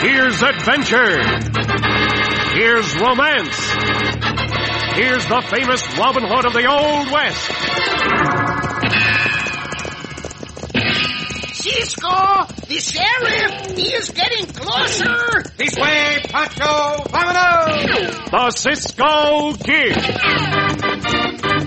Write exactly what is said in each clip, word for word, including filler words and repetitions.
Here's adventure. Here's romance. Here's the famous Robin Hood of the Old West. Cisco, the sheriff, he is getting closer. This way, Pancho, vámonos! The Cisco Kid.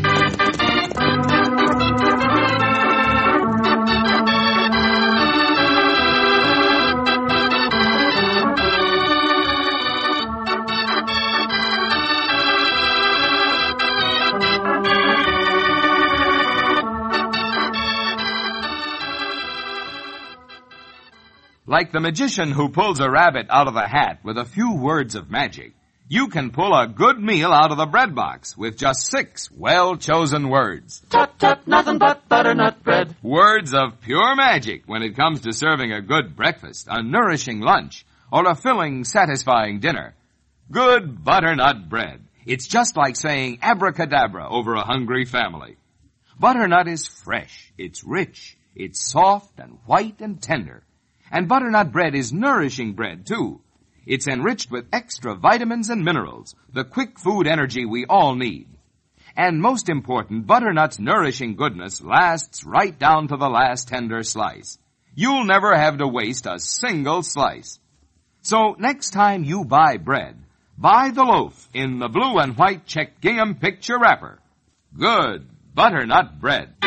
Like the magician who pulls a rabbit out of a hat with a few words of magic, you can pull a good meal out of the bread box with just six well-chosen words. Tut, tut, nothing but butternut bread. Words of pure magic when it comes to serving a good breakfast, a nourishing lunch, or a filling, satisfying dinner. Good butternut bread. It's just like saying abracadabra over a hungry family. Butternut is fresh, it's rich, it's soft and white and tender. And butternut bread is nourishing bread, too. It's enriched with extra vitamins and minerals, the quick food energy we all need. And most important, butternut's nourishing goodness lasts right down to the last tender slice. You'll never have to waste a single slice. So next time you buy bread, buy the loaf in the blue and white checked gingham picture wrapper. Good butternut bread.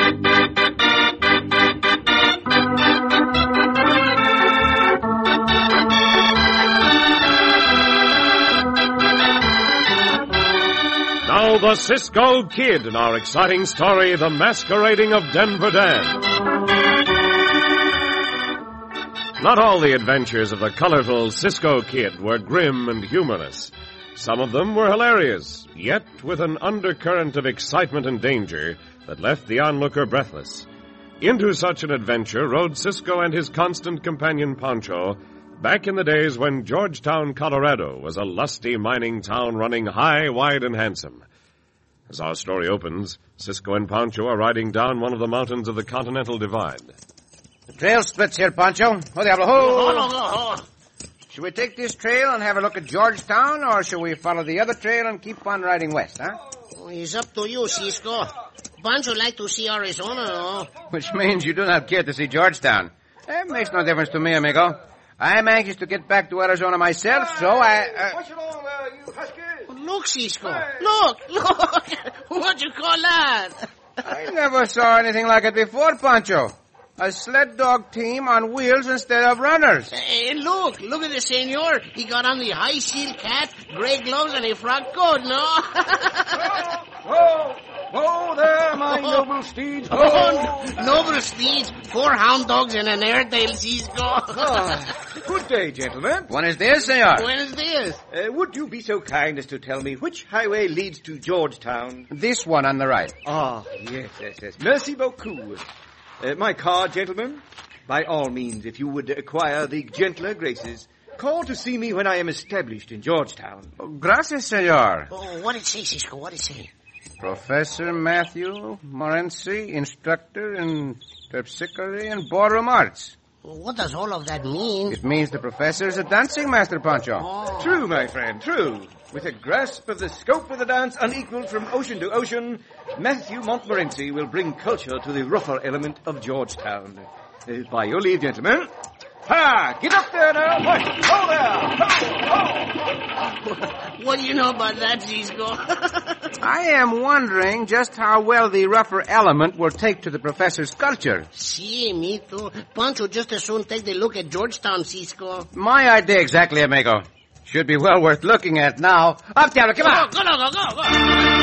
Now the Cisco Kid in our exciting story, The Masquerading of Denver Dan. Not all the adventures of the colorful Cisco Kid were grim and humorless. Some of them were hilarious, yet with an undercurrent of excitement and danger that left the onlooker breathless. Into such an adventure rode Cisco and his constant companion Pancho back in the days when Georgetown, Colorado was a lusty mining town running high, wide, and handsome. As our story opens, Cisco and Pancho are riding down one of the mountains of the Continental Divide. The trail splits here, Pancho. Oh, diablo, Hold on, hold on. Should we take this trail and have a look at Georgetown, or should we follow the other trail and keep on riding west, huh? Oh, it's up to you, Cisco. Pancho like to see Arizona, no? Which means you do not care to see Georgetown. That makes no difference to me, amigo. I'm anxious to get back to Arizona myself, so I... Uh... Push along there, you husky. Look, Cisco. Look, look. What you call that? I never saw anything like it before, Pancho. A sled dog team on wheels instead of runners. Hey, look. Look at the senor. He got on the high heel cap, gray gloves, and a frock coat, no? Whoa, whoa there, my Oh. noble steeds. Oh, noble steeds. Four hound dogs and an Airedale, Cisco. Ah, good day, gentlemen. When is this, senor? When is this? Uh, would you be so kind as to tell me which highway leads to Georgetown? This one on the right. Ah, yes, yes, yes. Merci beaucoup. Uh, my card, gentlemen. By all means, if you would acquire the gentler graces, call to see me when I am established in Georgetown. Oh, gracias, senor. Oh, what did it say, Cisco? What did it say? Professor Matthew Morency, instructor in terpsichore and ballroom arts. What does all of that mean? It means the professor is a dancing master, Pancho. Oh. True, my friend, true. With a grasp of the scope of the dance unequaled from ocean to ocean, Matthew Montmorency will bring culture to the rougher element of Georgetown. Uh, by your leave, gentlemen. Ha! Get up there now! Push! Ho there! Ho! Ho! What do you know about that, Cisco? I am wondering just how well the rougher element will take to the professor's culture. See, me too. Pancho just as soon take the look at Georgetown, Cisco. My idea exactly, amigo. Should be well worth looking at now. Up, Diablo, come on! Go, go, go, go, go!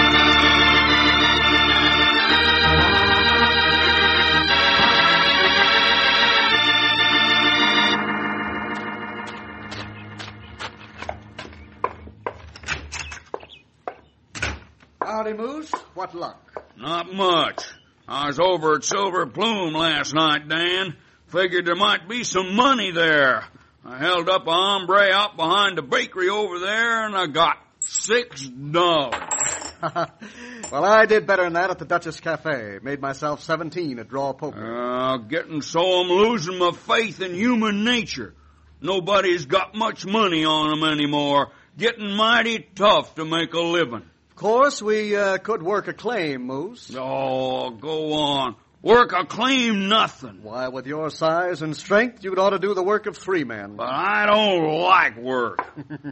Howdy, Moose. What luck? Not much. I was over at Silver Plume last night, Dan. Figured there might be some money there. I held up a hombre out behind the bakery over there, and I got six dollars. Well, I did better than that at the Duchess Cafe. Made myself seventeen at draw poker. Uh, getting so I'm losing my faith in human nature. Nobody's got much money on 'em anymore. Getting mighty tough to make a living. Of course, we uh, could work a claim, Moose. Oh, go on. Work a claim nothing. Why, with your size and strength, you'd ought to do the work of three men. But I don't like work.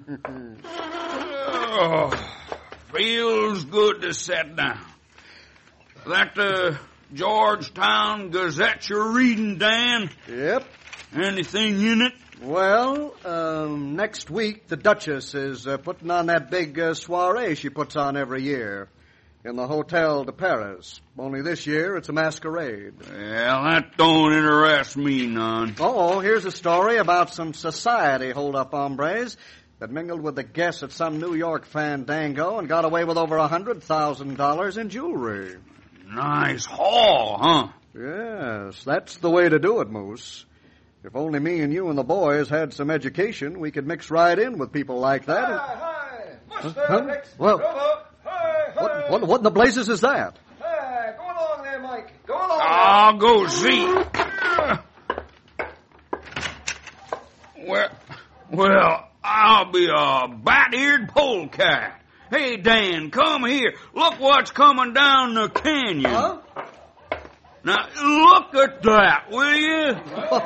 Oh, feels good to sit down. That uh, Georgetown Gazette you're reading, Dan? Yep. Anything in it? Well, um, next week the Duchess is uh, putting on that big uh, soiree she puts on every year in the Hotel de Paris. Only this year it's a masquerade. Well, that don't interest me none. Oh, here's a story about some society hold-up hombres that mingled with the guests at some New York fandango and got away with over a hundred thousand dollars in jewelry. Nice haul, huh? Yes, that's the way to do it, Moose. If only me and you and the boys had some education, we could mix right in with people like that. Hi, hi. What's Huh? the next? Well, Hi, hi. What, what, what in the blazes is that? Hi, go along there, Mike. Go along I'll go see. Well, well, I'll be a bat-eared polecat. Hey, Dan, come here. Look what's coming down the canyon. Huh? Now, look at that, will you?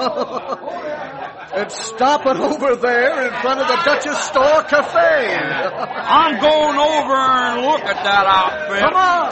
It's stopping over there in front of the Duchess Store Cafe. I'm going over and look at that outfit. Come on.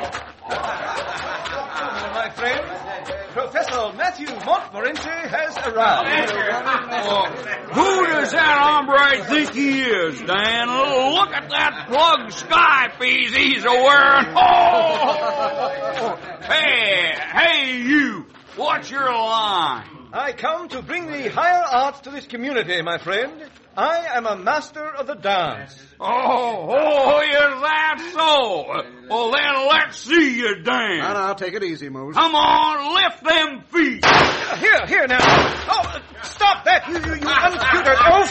my friend. Professor Matthew Montmorency has arrived. Oh, who does that hombre think he is, Dan? Look at that plug sky piece he's a-wearing. Oh! Hey, hey, you. What's your line? I come to bring the higher arts to this community, my friend. I am a master of the dance. Oh, oh, is that so? Well, then let's see you dance. Now, now, take it easy, Moose. Come on, lift them feet. Here, here now. Oh, stop that, you, you, you untutored oaf.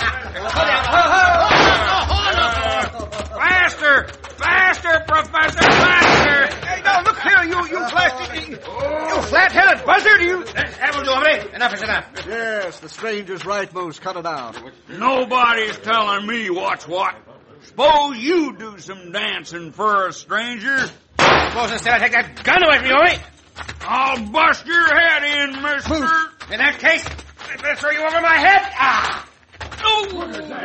Faster, faster, Professor, faster. Hey, now, look here, you, you plastic, you flat-headed buzzard, you. That'll do, hombre. Enough is enough. Yes, the stranger's right, Moose. Cut it out. Nobody's telling me what's what. Suppose you do some dancing for a stranger. Suppose instead I take that gun away from you, hombre. I'll bust your head in, mister. In that case, I better throw you over my head. Ah! Oh,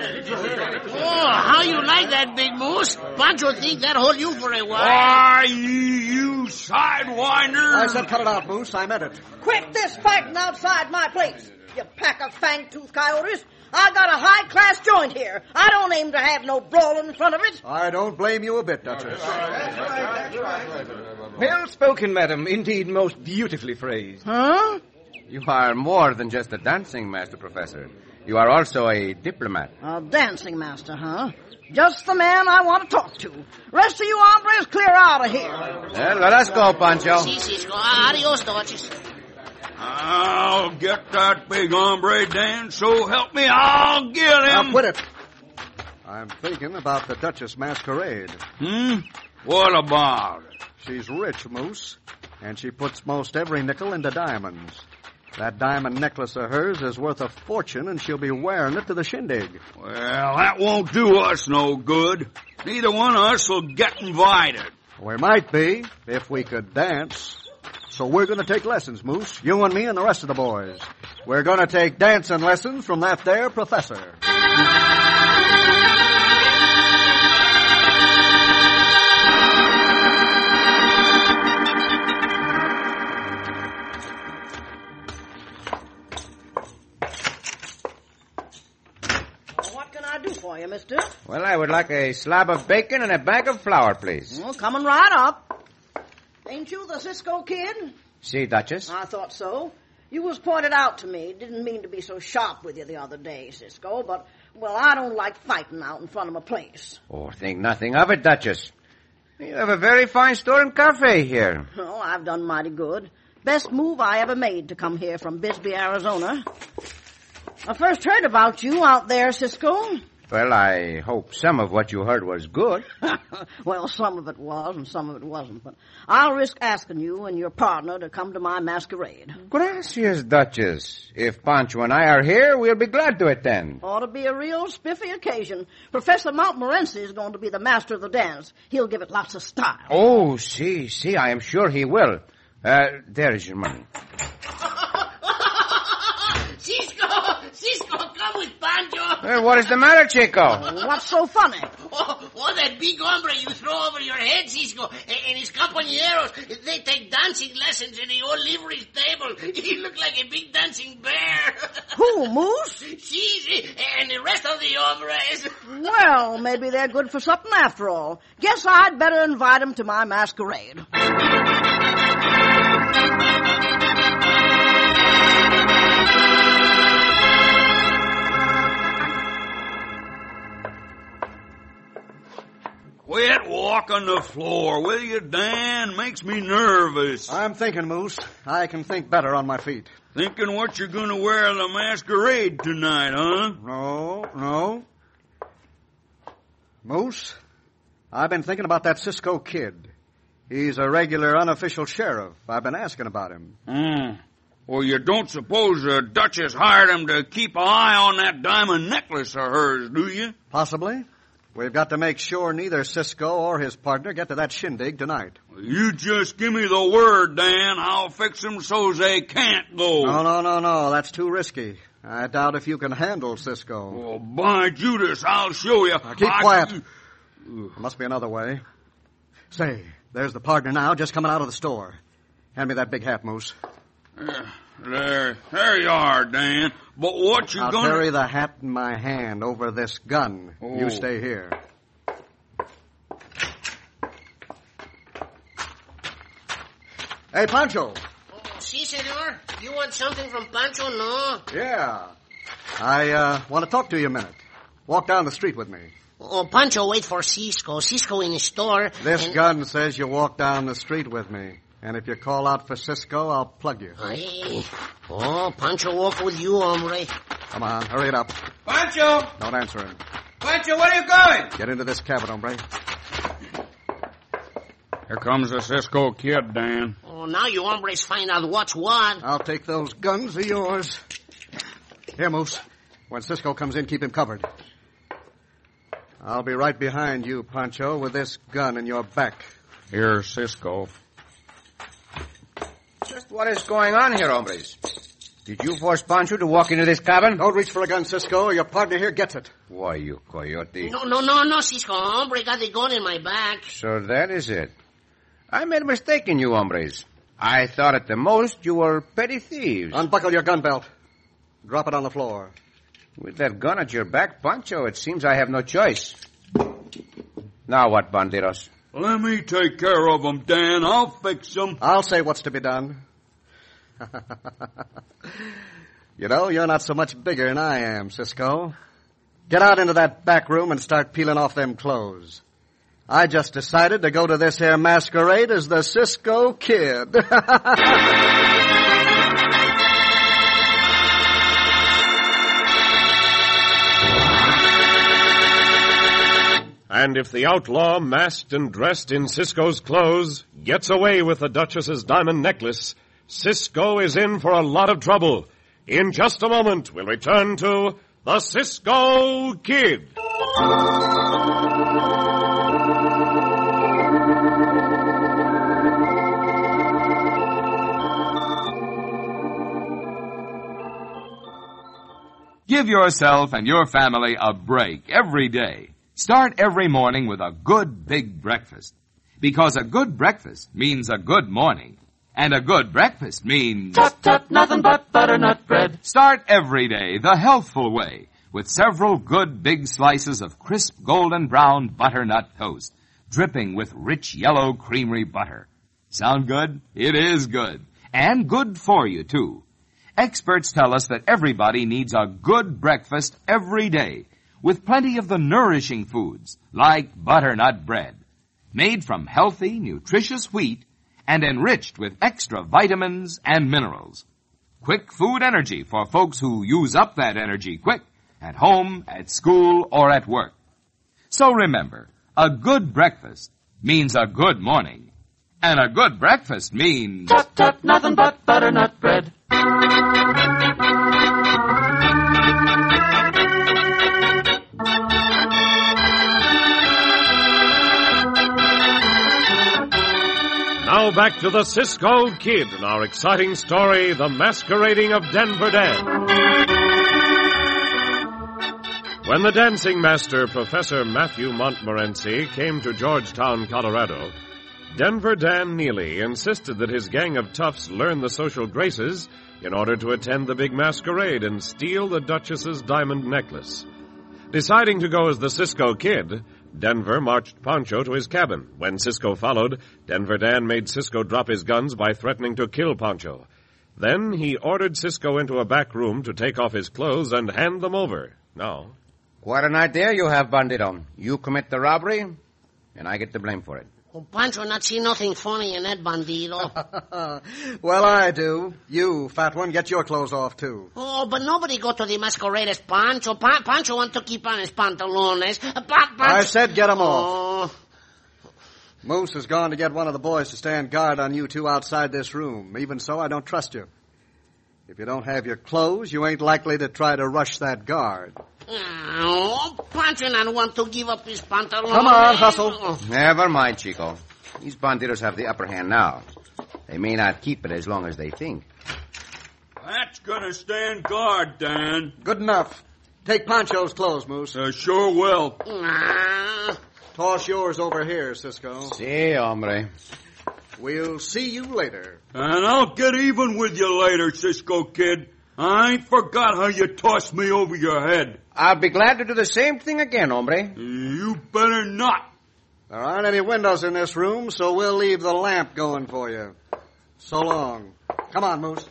how you like that, Big Moose? Pancho think that hold you for a while. Why, you, you sidewinder. I said cut it out, Moose. I meant it. Quit this fighting outside my place, you pack of fang-toothed coyotes. I got a high-class joint here. I don't aim to have no brawling in front of it. I don't blame you a bit, Duchess. Well spoken, madam. Indeed, most beautifully phrased. Huh? You are more than just a dancing master, Professor. You are also a diplomat. A dancing master, huh? Just the man I want to talk to. Rest of you hombres clear out of here. Well, let us go, Pancho. Si, Cisco. Adios, Dodges. I'll get that big hombre, Dan. So help me, I'll get him. Now, quit it. I'm thinking about the Duchess masquerade. Hmm? What about it? She's rich, Moose, and she puts most every nickel into diamonds. That diamond necklace of hers is worth a fortune, and she'll be wearing it to the shindig. Well, that won't do us no good. Neither one of us will get invited. We might be, if we could dance. So we're going to take lessons, Moose, you and me and the rest of the boys. We're going to take dancing lessons from that there professor. What can I do for you, mister? Well, I would like a slab of bacon and a bag of flour, please. Well, coming right up. Ain't you the Cisco kid? See, Duchess? I thought so. You was pointed out to me. Didn't mean to be so sharp with you the other day, Cisco, but, well, I don't like fighting out in front of my place. Oh, think nothing of it, Duchess. You have a very fine store and cafe here. Oh, I've done mighty good. Best move I ever made to come here from Bisbee, Arizona. I first heard about you out there, Cisco. Well, I hope some of what you heard was good. Well, some of it was and some of it wasn't, but I'll risk asking you and your partner to come to my masquerade. Gracias, Duchess. If Pancho and I are here, we'll be glad to attend. Ought to be a real spiffy occasion. Professor Montmorency is going to be the master of the dance. He'll give it lots of style. Oh, see, see, I am sure he will. Uh, there is your money. Cisco! Cisco, come with Pancho! Well, what is the matter, Chico? What's so funny? Oh, oh, that big hombre you throw over your head, Cisco, and his compañeros, they take dancing lessons in the old livery stable. He looked like a big dancing bear. Who, Moose? Si, and the rest of the hombres. Well, maybe they're good for something after all. Guess I'd better invite them to my masquerade. Quit walking the floor, will you, Dan? Makes me nervous. I'm thinking, Moose. I can think better on my feet. Thinking what you're going to wear at the masquerade tonight, huh? No, no. Moose, I've been thinking about that Cisco kid. He's a regular unofficial sheriff. I've been asking about him. Hmm. Well, you don't suppose the Duchess hired him to keep an eye on that diamond necklace of hers, do you? Possibly. We've got to make sure neither Cisco or his partner get to that shindig tonight. You just give me the word, Dan. I'll fix them so they can't go. No, no, no, no. That's too risky. I doubt if you can handle Cisco. Oh, by Judas, I'll show you. Now, keep I... quiet. There must be another way. Say, there's the partner now, just coming out of the store. Hand me that big hat, Moose. Uh, there, there you are, Dan. But what you I'll gonna... carry the hat in my hand over this gun. Oh. You stay here. Hey, Pancho. Oh, si, senor. You want something from Pancho, no? Yeah. I uh, want to talk to you a minute. Walk down the street with me. Oh, Pancho, wait for Cisco. Cisco in his store. This and... gun says you walk down the street with me. And if you call out for Cisco, I'll plug you. Ay. Oh, Pancho walk with you, hombre. Come on, hurry it up. Pancho! Don't answer him. Pancho, where are you going? Get into this cabin, hombre. Here comes the Cisco kid, Dan. Oh, now you hombres find out what's what. I'll take those guns of yours. Here, Moose. When Cisco comes in, keep him covered. I'll be right behind you, Pancho, with this gun in your back. Here's Cisco. Just what is going on here, hombres? Did you force Pancho to walk into this cabin? Don't reach for a gun, Cisco, or your partner here gets it. Why, you coyote. No, no, no, no, Cisco. Hombre got the gun in my back. So that is it. I made a mistake in you, hombres. I thought at the most you were petty thieves. Unbuckle your gun belt. Drop it on the floor. With that gun at your back, Pancho, it seems I have no choice. Now what, bandidos? Let me take care of them, Dan. I'll fix them. I'll say what's to be done. You know, you're not so much bigger than I am, Cisco. Get out into that back room and start peeling off them clothes. I just decided to go to this here masquerade as the Cisco Kid. And if the outlaw, masked and dressed in Cisco's clothes, gets away with the Duchess's diamond necklace, Cisco is in for a lot of trouble. In just a moment, we'll return to the Cisco Kid. Give yourself and your family a break every day. Start every morning with a good big breakfast. Because a good breakfast means a good morning. And a good breakfast means... Tut, tut, nothing but butternut bread. Start every day the healthful way with several good big slices of crisp golden brown butternut toast, dripping with rich yellow creamery butter. Sound good? It is good. And good for you, too. Experts tell us that everybody needs a good breakfast every day, with plenty of the nourishing foods, like butternut bread, made from healthy, nutritious wheat and enriched with extra vitamins and minerals. Quick food energy for folks who use up that energy quick, at home, at school, or at work. So remember, a good breakfast means a good morning. And a good breakfast means... Tut, tut, nothing but butternut bread. Now back to the Cisco Kid and our exciting story, The Masquerading of Denver Dan. When the dancing master, Professor Matthew Montmorency, came to Georgetown, Colorado, Denver Dan Neely insisted that his gang of toughs learn the social graces in order to attend the big masquerade and steal the Duchess's diamond necklace. Deciding to go as the Cisco Kid, Denver marched Pancho to his cabin. When Cisco followed, Denver Dan made Cisco drop his guns by threatening to kill Pancho. Then he ordered Cisco into a back room to take off his clothes and hand them over. Now... Quite an idea you have, Bandito. You commit the robbery, and I get the blame for it. Oh, Pancho not see nothing funny in that, bandito. Well, I do. You, fat one, get your clothes off, too. Oh, but nobody go to the masquerade as Pancho. Pa- Pancho want to keep on his pantalones. Pa- Pancho... I said get 'em off. Oh. Moose has gone to get one of the boys to stand guard on you two outside this room. Even so, I don't trust you. If you don't have your clothes, you ain't likely to try to rush that guard. Oh, Pancho not want to give up his pantalones. Come on, hustle. Never mind, Chico. These banditos have the upper hand now. They may not keep it as long as they think. That's gonna stand guard, Dan. Good enough. Take Pancho's clothes, Moose. Uh, sure will. Nah. Toss yours over here, Cisco. Si, hombre. We'll see you later. And I'll get even with you later, Cisco Kid. I ain't forgot how you tossed me over your head. I'll be glad to do the same thing again, hombre. You better not. There aren't any windows in this room, so we'll leave the lamp going for you. So long. Come on, Moose.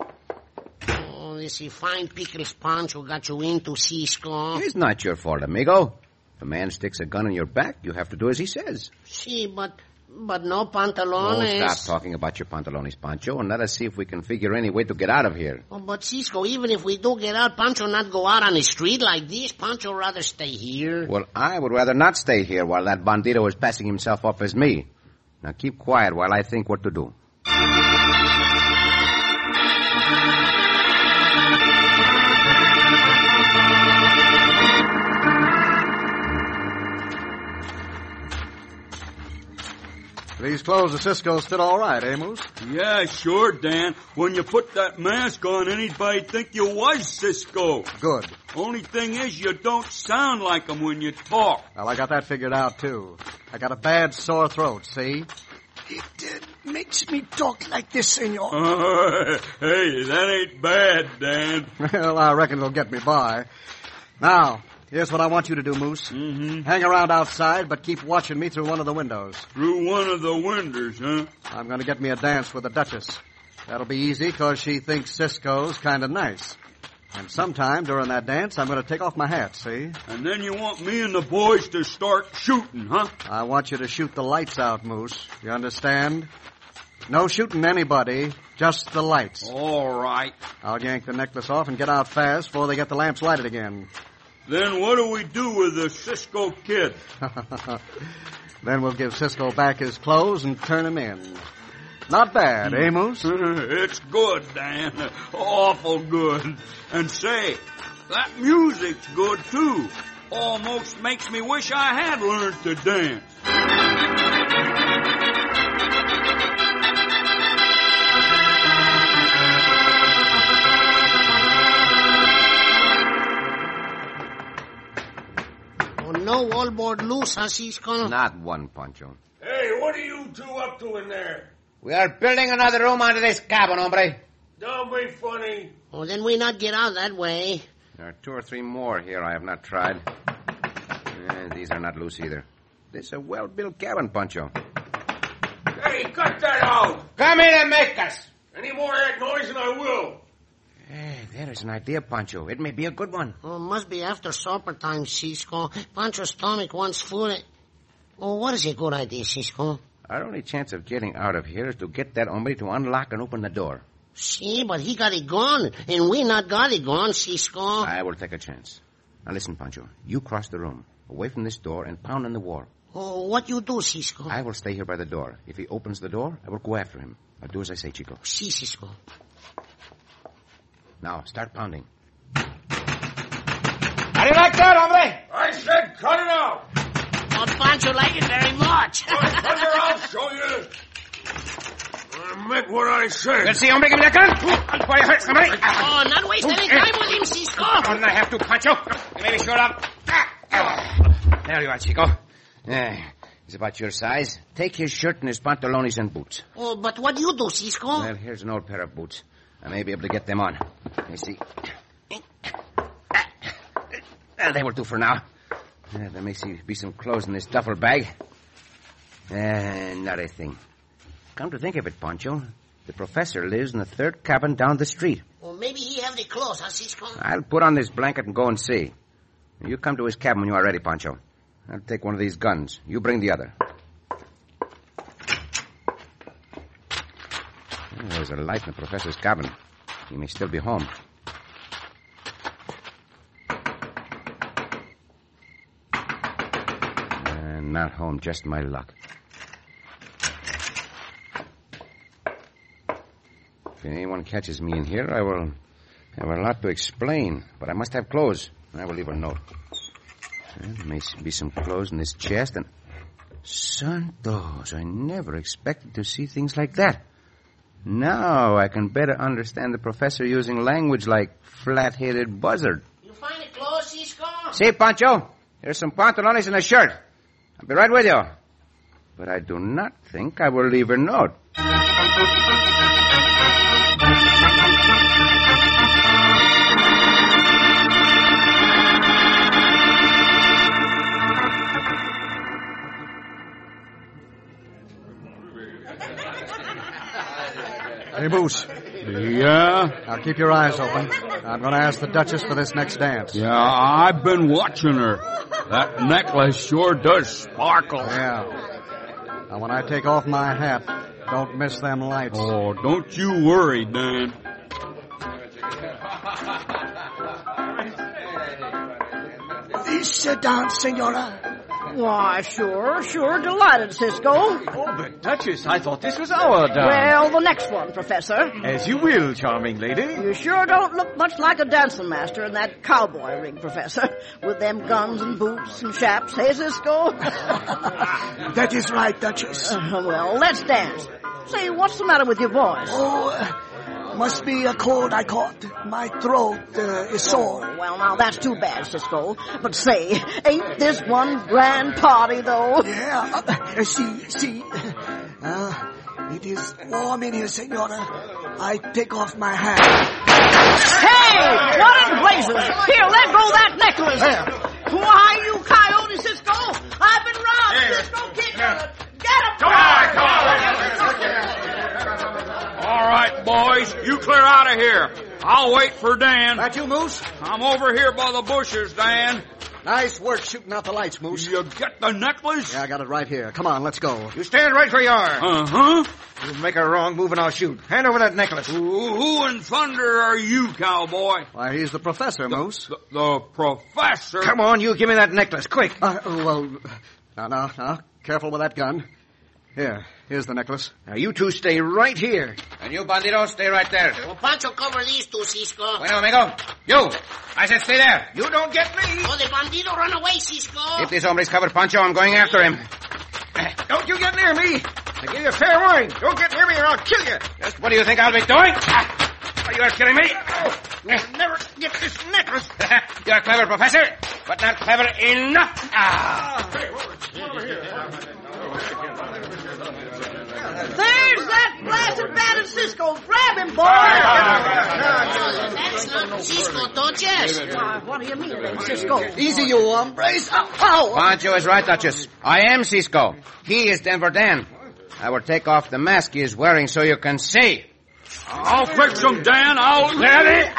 Oh, this is fine pickles Pancho got you into, Cisco. It's not your fault, amigo. If a man sticks a gun in your back, you have to do as he says. See, but... But no pantalones. Oh, stop talking about your pantalones, Pancho, and let us see if we can figure any way to get out of here. Oh, but Cisco, even if we do get out, Pancho not go out on the street like this. Pancho rather stay here. Well, I would rather not stay here while that bandito is passing himself off as me. Now keep quiet while I think what to do. These clothes of Cisco's fit all right, eh, Moose? Yeah, sure, Dan. When you put that mask on, anybody'd think you was Cisco. Good. Only thing is, you don't sound like him when you talk. Well, I got that figured out, too. I got a bad sore throat, see? It uh, makes me talk like this, senor. Uh, hey, that ain't bad, Dan. Well, I reckon it'll get me by. Now, here's what I want you to do, Moose. Mm-hmm. Hang around outside, but keep watching me through one of the windows. Through one of the windows, huh? I'm going to get me a dance with the Duchess. That'll be easy, because she thinks Cisco's kind of nice. And sometime during that dance, I'm going to take off my hat, see? And then you want me and the boys to start shooting, huh? I want you to shoot the lights out, Moose. You understand? No shooting anybody, just the lights. All right. I'll yank the necklace off and get out fast before they get the lamps lighted again. Then what do we do with the Cisco Kid? Then we'll give Cisco back his clothes and turn him in. Not bad, eh, Moose? It's good, Dan. Awful good. And say, that music's good, too. Almost makes me wish I had learned to dance. Oh, no, all board loose, huh, Cisco? Not one, Pancho. Hey, what are you two up to in there? We are building another room under this cabin, hombre. Don't be funny. Oh, then we not get out that way. There are two or three more here I have not tried. Eh, these are not loose either. This is a well-built cabin, Pancho. Hey, cut that out. Come in and make us. Any more of that noise and I will. Hey, there is an idea, Pancho. It may be a good one. Oh, it must be after supper time, Cisco. Pancho's stomach wants food. Oh, what is a good idea, Cisco? Our only chance of getting out of here is to get that hombre to unlock and open the door. See, but he got it gone, and we not got it gone, Cisco. I will take a chance. Now listen, Pancho. You cross the room, away from this door, and pound on the wall. Oh, what you do, Cisco? I will stay here by the door. If he opens the door, I will go after him. I'll do as I say, Chico. Si, Cisco. Now, start pounding. How do you like that, hombre? I said cut it out. Oh, Pancho like it very much. I'll show you. I meant what I said. Let's see, hombre, give me that gun. Before you hurt somebody. Oh, not waste any time with him, Cisco. Don't I have to, Pancho? You may be short up. There you are, Chico. Yeah, he's about your size. Take his shirt and his pantalones and boots. Oh, but what do you do, Cisco? Well, here's an old pair of boots. I may be able to get them on. Let me see. Well, they will do for now. Uh, there may see, be some clothes in this duffel bag. Uh, not a thing. Come to think of it, Pancho, the professor lives in the third cabin down the street. Well, maybe he have the clothes, huh, Cisco? I'll put on this blanket and go and see. You come to his cabin when you are ready, Pancho. I'll take one of these guns. You bring the other. Oh, there's a light in the professor's cabin. He may still be home. Uh, not home, just my luck. If anyone catches me in here, I will have a lot to explain. But I must have clothes. I will leave a note. Well, there may be some clothes in this chest, and... Santos, I never expected to see things like that. Now I can better understand the professor using language like flat-headed buzzard. You find the clothes, Cisco? See, Pancho, here's some pantalones and a shirt. I'll be right with you. But I do not think I will leave a note. Hey, Moose. Yeah? Now, keep your eyes open. I'm going to ask the Duchess for this next dance. Yeah, I've been watching her. That necklace sure does sparkle. Yeah. Now, when I take off my hat, don't miss them lights. Oh, don't you worry, Dan. Sit down, Senora. Why, sure, sure. Delighted, Cisco. Oh, but Duchess, I thought this was our dance. Well, the next one, Professor. As you will, charming lady. You sure don't look much like a dancing master in that cowboy rig, Professor. With them guns and boots and chaps, hey, Cisco? That is right, Duchess. Uh, well, let's dance. Say, what's the matter with your voice? Oh, uh, must be a cold I caught. My throat uh, is sore. Well, now, that's too bad, Cisco. But say, ain't this one grand party, though? Yeah. Uh, see, see. Uh, it is warm in here, Senora. I take off my hat. Hey! What in blazes? Here, let go that necklace. There. Why, you coyote, Cisco? I've been robbed. Hey. Cisco, get him. Get him. Come on, come on. All right, boys, you clear out of here. I'll wait for Dan. That you, Moose? I'm over here by the bushes, Dan. Nice work shooting out the lights, Moose. You get the necklace? Yeah, I got it right here. Come on, let's go. You stand right where you are. Uh-huh. You make a wrong move and I'll shoot. Hand over that necklace. Who, who in thunder are you, cowboy? Why, he's the professor, the, Moose. The, the professor? Come on, you give me that necklace, quick. Uh, well, now, now, now, careful with that gun. Here, here's the necklace. Now, you two stay right here. And you, bandito, stay right there. Well, Pancho, cover these two, Cisco. Bueno, amigo. You. I said stay there. You don't get me. Oh, the bandito run away, Cisco. If this hombre's covered, Pancho, I'm going after him. Don't you get near me. I give you a fair warning. Don't get near me or I'll kill you. Just what do you think I'll be doing? Are you kidding me? Oh, I'll never get this necklace. You're clever, Professor, but not clever enough. Ah. Hey, over, over here. There's that blasted bandit Cisco. Grab him, boy. That's not Cisco, Duchess. Why, what do you mean, then, Cisco? Easy, you hombres. Oh, oh. Pancho is right, Duchess. I am Cisco. He is Denver Dan. I will take off the mask he is wearing so you can see. I'll fix him, Dan. I'll... Daddy!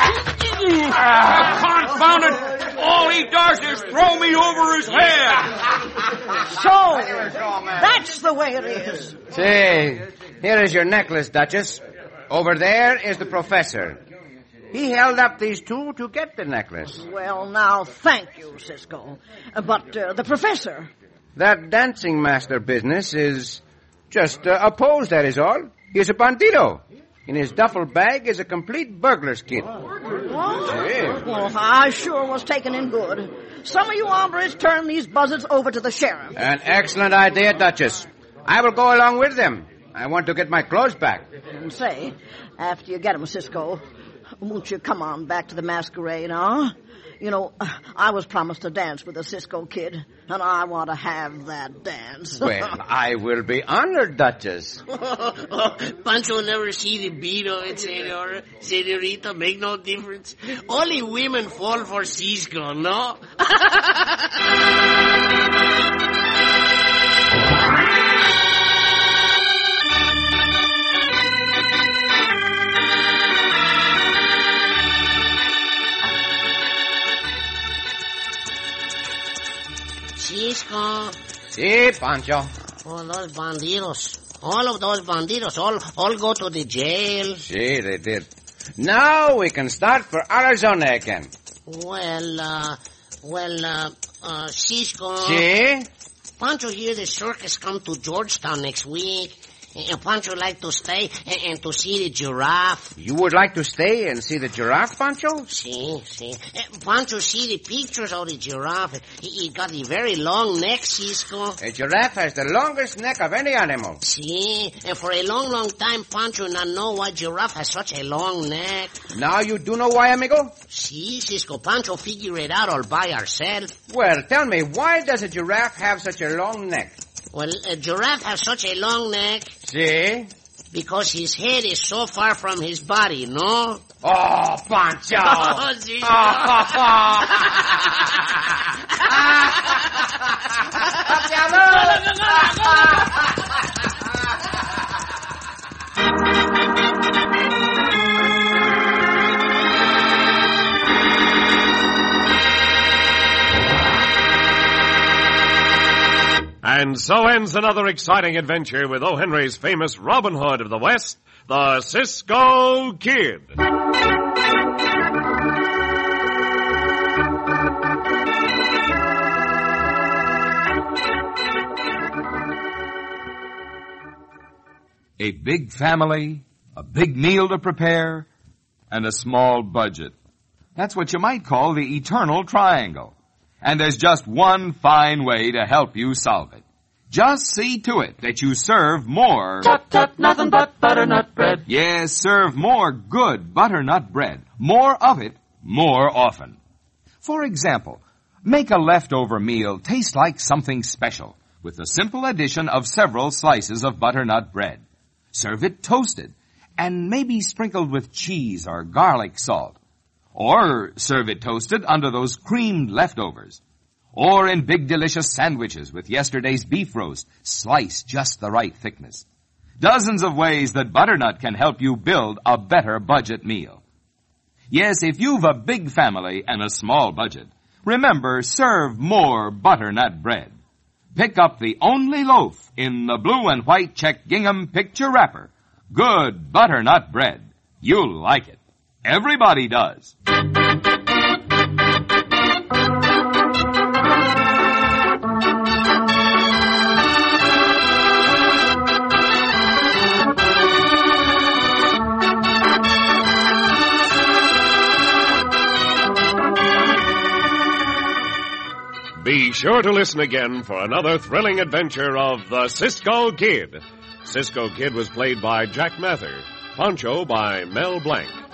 Ah, confound it! All he does is throw me over his head. So, that's the way it is. See, here is your necklace, Duchess. Over there is the professor. He held up these two to get the necklace. Well, now, thank you, Cisco. Uh, but uh, the professor... That dancing master business is just uh, a pose, that is all. He's a bandito. In his duffel bag is a complete burglar's kit. What? Well, I sure was taken in good. Some of you hombres turn these buzzards over to the sheriff. An excellent idea, Duchess. I will go along with them. I want to get my clothes back. And say, after you get them, Cisco, won't you come on back to the masquerade, huh? You know, I was promised a dance with the Cisco Kid, and I want to have that dance. Well, I will be honored, Duchess. Oh, Pancho never see the beat of it, senor. Senorita, make no difference. Only women fall for Cisco, no? Cisco. Si, Pancho. Oh, those bandidos. All of those bandidos, all, all go to the jail. Si, they did. Now we can start for Arizona again. Well, uh, well, uh, uh, Cisco. Si? Pancho hear the circus come to Georgetown next week. And Pancho like to stay and, and to see the giraffe. You would like to stay and see the giraffe, Pancho? Si, si. Pancho see the pictures of the giraffe. He, he got the very long neck, Cisco. A giraffe has the longest neck of any animal. Si, and for a long, long time, Pancho not know why giraffe has such a long neck. Now you do know why, amigo? Si, Cisco. Pancho figure it out all by ourselves. Well, tell me, why does a giraffe have such a long neck? Well, a giraffe has such a long neck. Si? Because his head is so far from his body, no? Oh, Pancho! Oh, si. And so ends another exciting adventure with O. Henry's famous Robin Hood of the West, the Cisco Kid. A big family, a big meal to prepare, and a small budget. That's what you might call the eternal triangle. And there's just one fine way to help you solve it. Just see to it that you serve more... Tut, tut, nothing but butternut bread. Yes, serve more good butternut bread. More of it, more often. For example, make a leftover meal taste like something special with the simple addition of several slices of butternut bread. Serve it toasted and maybe sprinkled with cheese or garlic salt. Or serve it toasted under those creamed leftovers. Or in big delicious sandwiches with yesterday's beef roast, sliced just the right thickness. Dozens of ways that butternut can help you build a better budget meal. Yes, if you've a big family and a small budget, remember, serve more butternut bread. Pick up the only loaf in the blue and white check gingham picture wrapper. Good butternut bread. You'll like it. Everybody does. Be sure to listen again for another thrilling adventure of the Cisco Kid. Cisco Kid was played by Jack Mather, Pancho by Mel Blanc.